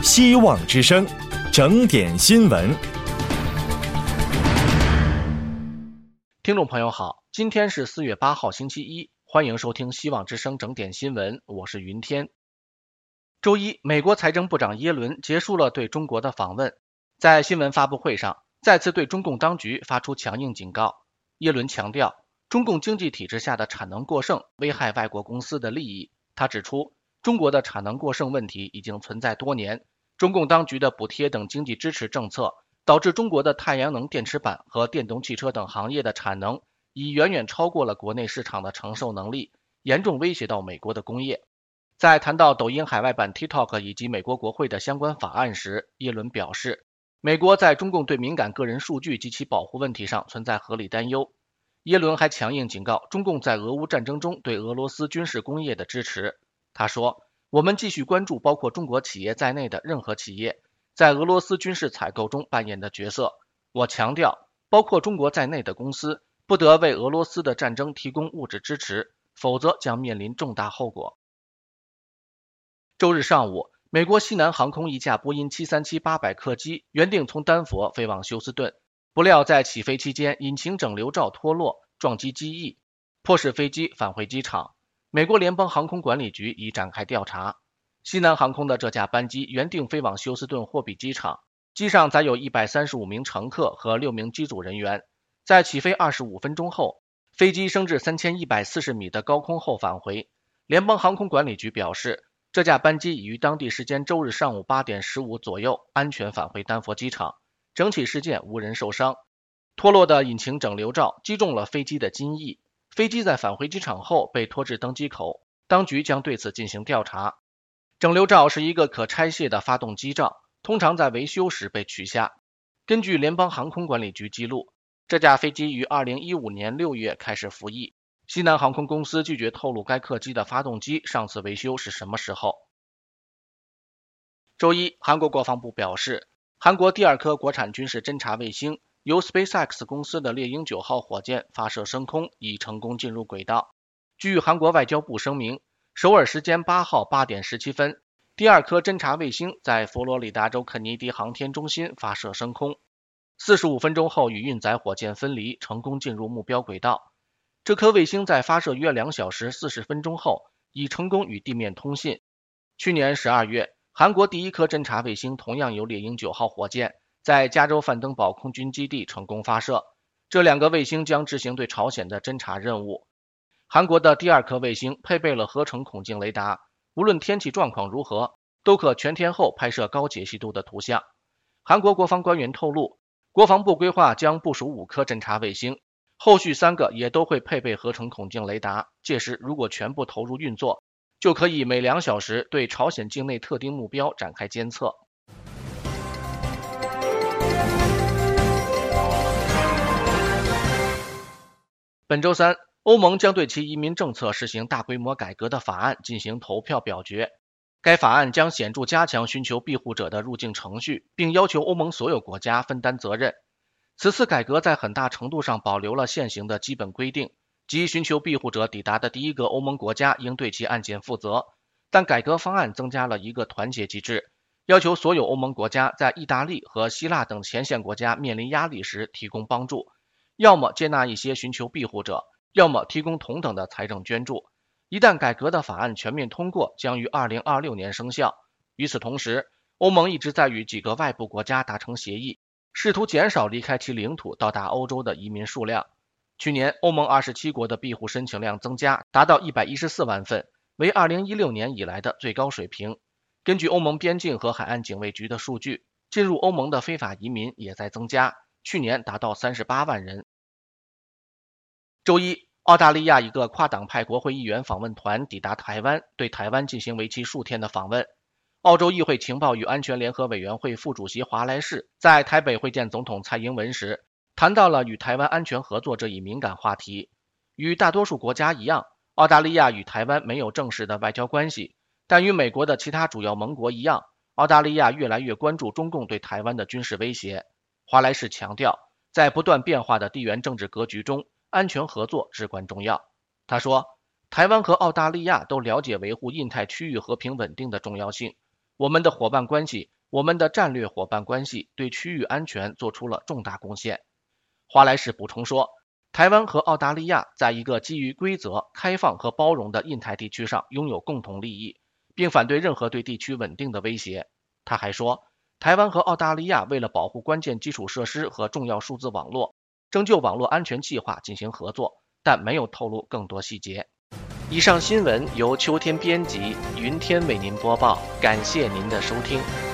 希望之声，整点新闻。 听众朋友好，今天是4月8号星期一，欢迎收听希望之声整点新闻，我是云天。周一，美国财政部长耶伦结束了对中国的访问，在新闻发布会上再次对中共当局发出强硬警告。耶伦强调，中共经济体制下的产能过剩危害外国公司的利益。他指出，中国的产能过剩问题已经存在多年，中共当局的补贴等经济支持政策导致中国的太阳能电池板和电动汽车等行业的产能已远远超过了国内市场的承受能力，严重威胁到美国的工业。在谈到抖音海外版 TikTok 以及美国国会的相关法案时，耶伦表示，美国在中共对敏感个人数据及其保护问题上存在合理担忧。耶伦还强硬警告中共在俄乌战争中对俄罗斯军事工业的支持。他说，我们继续关注包括中国企业在内的任何企业在俄罗斯军事采购中扮演的角色。我强调，包括中国在内的公司不得为俄罗斯的战争提供物质支持，否则将面临重大后果。周日上午，美国西南航空一架波音737-800客机原定从丹佛飞往休斯顿，不料在起飞期间引擎整流罩脱落，撞击机翼，迫使飞机返回机场。美国联邦航空管理局已展开调查。西南航空的这架班机原定飞往休斯顿货币机场，机上载有135名乘客和6名机组人员。在起飞25分钟后，飞机升至3140米的高空后返回。联邦航空管理局表示，这架班机已于当地时间周日上午8点15左右安全返回丹佛机场，整起事件无人受伤。脱落的引擎整流罩击中了飞机的襟翼，飞机在返回机场后被拖至登机口，当局将对此进行调查。整流罩是一个可拆卸的发动机罩，通常在维修时被取下。根据联邦航空管理局记录，这架飞机于2015年6月开始服役。西南航空公司拒绝透露该客机的发动机上次维修是什么时候。周一，韩国国防部表示，韩国第2颗国产军事侦察卫星由 SpaceX 公司的猎鹰9号火箭发射升空，已成功进入轨道。据韩国外交部声明，首尔时间8号8点17分，第2颗侦察卫星在佛罗里达州肯尼迪航天中心发射升空，45分钟后与运载火箭分离，成功进入目标轨道。这颗卫星在发射约2小时40分钟后，已成功与地面通信。去年12月，韩国第1颗侦察卫星同样由猎鹰9号火箭在加州范登堡空军基地成功发射。这2个卫星将执行对朝鲜的侦察任务。韩国的第2颗卫星配备了合成孔径雷达，无论天气状况如何，都可全天候拍摄高解析度的图像。韩国国防官员透露，国防部规划将部署5颗侦察卫星，后续3个也都会配备合成孔径雷达，届时如果全部投入运作，就可以每2小时对朝鲜境内特定目标展开监测。本周三，欧盟将对其移民政策实行大规模改革的法案进行投票表决。该法案将显著加强寻求庇护者的入境程序，并要求欧盟所有国家分担责任。此次改革在很大程度上保留了现行的基本规定，即寻求庇护者抵达的第1个欧盟国家应对其案件负责，但改革方案增加了一个团结机制，要求所有欧盟国家在意大利和希腊等前线国家面临压力时提供帮助，要么接纳一些寻求庇护者，要么提供同等的财政捐助。一旦改革的法案全面通过，将于2026年生效。与此同时，欧盟一直在与几个外部国家达成协议，试图减少离开其领土到达欧洲的移民数量。去年，欧盟27国的庇护申请量增加，达到114万份，为2016年以来的最高水平。根据欧盟边境和海岸警卫局的数据，进入欧盟的非法移民也在增加，去年达到38万人。周一，澳大利亚一个跨党派国会议员访问团抵达台湾，对台湾进行为期数天的访问。澳洲议会情报与安全联合委员会副主席华莱士在台北会见总统蔡英文时，谈到了与台湾安全合作这一敏感话题。与大多数国家一样，澳大利亚与台湾没有正式的外交关系，但与美国的其他主要盟国一样，澳大利亚越来越关注中共对台湾的军事威胁。华莱士强调，在不断变化的地缘政治格局中，安全合作至关重要。他说，台湾和澳大利亚都了解维护印太区域和平稳定的重要性，我们的伙伴关系我们的战略伙伴关系对区域安全做出了重大贡献。华莱士补充说，台湾和澳大利亚在一个基于规则、开放和包容的印太地区上拥有共同利益，并反对任何对地区稳定的威胁。他还说，台湾和澳大利亚为了保护关键基础设施和重要数字网络，正就网络安全计划进行合作，但没有透露更多细节。以上新闻由秋天编辑，云天为您播报，感谢您的收听。